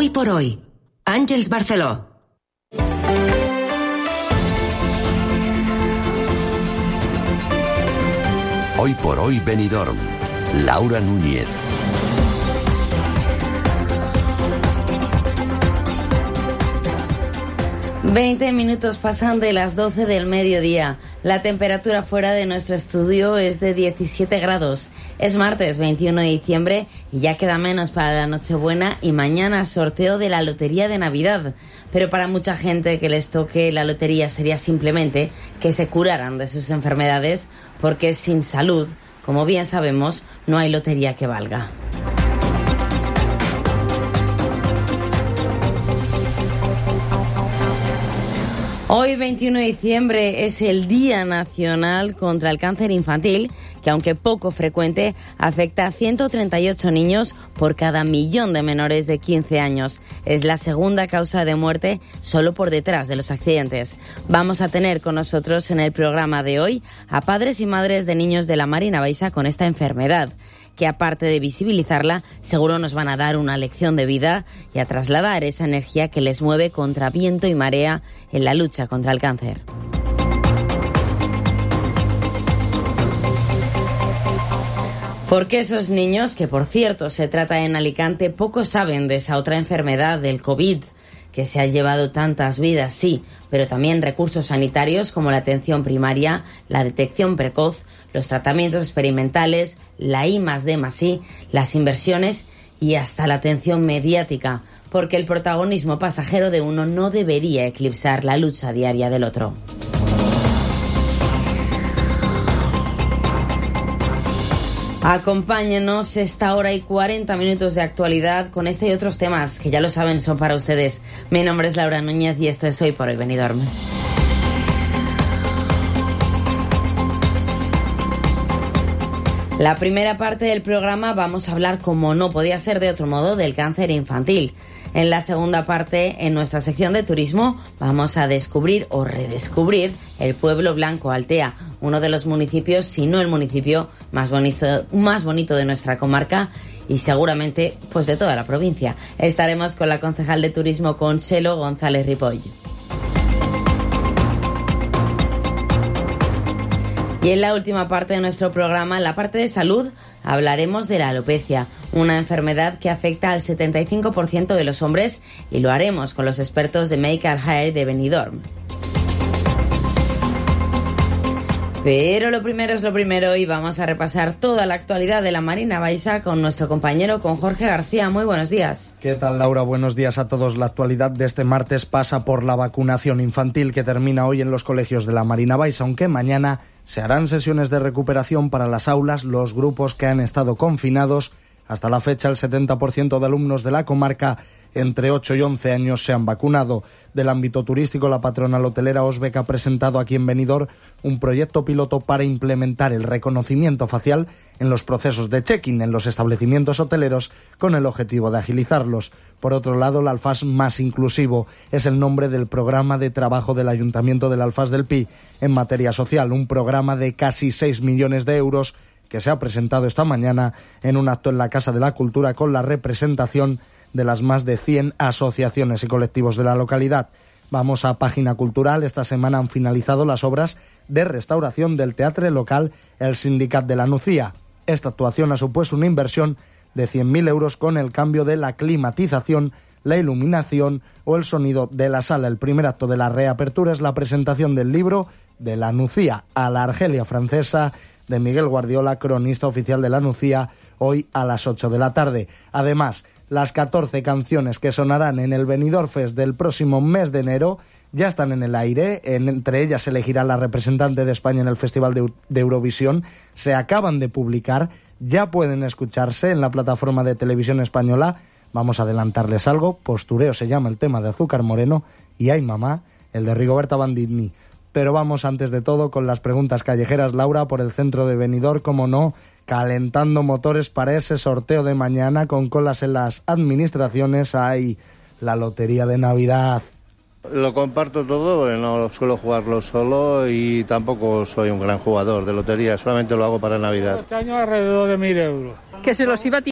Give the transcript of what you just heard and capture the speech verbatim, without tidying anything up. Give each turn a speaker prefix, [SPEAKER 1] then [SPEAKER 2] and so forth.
[SPEAKER 1] Hoy por hoy, Àngels Barceló.
[SPEAKER 2] Hoy por hoy Benidorm, Laura Núñez.
[SPEAKER 3] Veinte minutos pasan de las doce del mediodía. La temperatura fuera de nuestro estudio es de diecisiete grados. Es martes veintiuno de diciembre y ya queda menos para la Nochebuena y mañana sorteo de la Lotería de Navidad. Pero para mucha gente que les toque la lotería sería simplemente que se curaran de sus enfermedades, porque sin salud, como bien sabemos, no hay lotería que valga. Hoy, veintiuno de diciembre, es el Día Nacional contra el Cáncer Infantil, que aunque poco frecuente, afecta a ciento treinta y ocho niños por cada millón de menores de quince años. Es la segunda causa de muerte, solo por detrás de los accidentes. Vamos a tener con nosotros en el programa de hoy a padres y madres de niños de la Marina Baixa con esta enfermedad, que aparte de visibilizarla, seguro nos van a dar una lección de vida y a trasladar esa energía que les mueve contra viento y marea en la lucha contra el cáncer. Porque esos niños, que por cierto se trata en Alicante, poco saben de esa otra enfermedad, del COVID, que se ha llevado tantas vidas, sí, pero también recursos sanitarios como la atención primaria, la detección precoz, los tratamientos experimentales, la I más D más I, las inversiones y hasta la atención mediática, porque el protagonismo pasajero de uno no debería eclipsar la lucha diaria del otro. Acompáñenos esta hora y cuarenta minutos de actualidad con este y otros temas que ya lo saben son para ustedes. Mi nombre es Laura Núñez y esto es Hoy por Hoy Benidorm. La primera parte del programa vamos a hablar, como no podía ser de otro modo, del cáncer infantil. En la segunda parte, en nuestra sección de turismo, vamos a descubrir o redescubrir el pueblo blanco Altea, uno de los municipios, si no el municipio más bonito, más bonito de nuestra comarca y seguramente pues de toda la provincia. Estaremos con la concejal de turismo, Consuelo González Ripoll. Y en la última parte de nuestro programa, en la parte de salud, hablaremos de la alopecia, una enfermedad que afecta al setenta y cinco por ciento de los hombres, y lo haremos con los expertos de Make and Hair de Benidorm. Pero lo primero es lo primero y vamos a repasar toda la actualidad de la Marina Baixa con nuestro compañero, con Jorge García. Muy buenos días.
[SPEAKER 4] ¿Qué tal, Laura? Buenos días a todos. La actualidad de este martes pasa por la vacunación infantil que termina hoy en los colegios de la Marina Baixa, aunque mañana se harán sesiones de recuperación para las aulas, los grupos que han estado confinados. Hasta la fecha, el setenta por ciento de alumnos de la comarca entre ocho y once años se han vacunado. Del ámbito turístico, la patronal hotelera Osbec ha presentado aquí en Benidorm un proyecto piloto para implementar el reconocimiento facial en los procesos de check-in en los establecimientos hoteleros con el objetivo de agilizarlos. Por otro lado, el Alfás Más Inclusivo es el nombre del programa de trabajo del Ayuntamiento del Alfás del Pi en materia social, un programa de casi seis millones de euros que se ha presentado esta mañana en un acto en la Casa de la Cultura con la representación de las más de cien asociaciones y colectivos de la localidad. Vamos a página cultural. Esta semana han finalizado las obras de restauración del teatre local El Sindicat de la Nucía. Esta actuación ha supuesto una inversión de cien mil euros con el cambio de la climatización, la iluminación o el sonido de la sala. El primer acto de la reapertura es la presentación del libro de la Nucía a la Argelia francesa de Miguel Guardiola, cronista oficial de la Nucía, hoy a las ocho de la tarde. Además, las catorce canciones que sonarán en el Benidorm Fest del próximo mes de enero ya están en el aire. En, entre ellas se elegirá la representante de España en el Festival de, de Eurovisión. Se acaban de publicar, ya pueden escucharse en la plataforma de televisión española. Vamos a adelantarles algo. Postureo se llama el tema de Azúcar Moreno y Ay Mamá, el de Rigoberta Bandini. Pero vamos antes de todo con las preguntas callejeras, Laura, por el centro de Benidorm, como no, calentando motores para ese sorteo de mañana con colas en las administraciones. Hay la lotería de Navidad.
[SPEAKER 5] Lo comparto todo, no suelo jugarlo solo y tampoco soy un gran jugador de lotería, solamente lo hago para Navidad.
[SPEAKER 6] Este año alrededor de mil euros.
[SPEAKER 7] Que se los iba a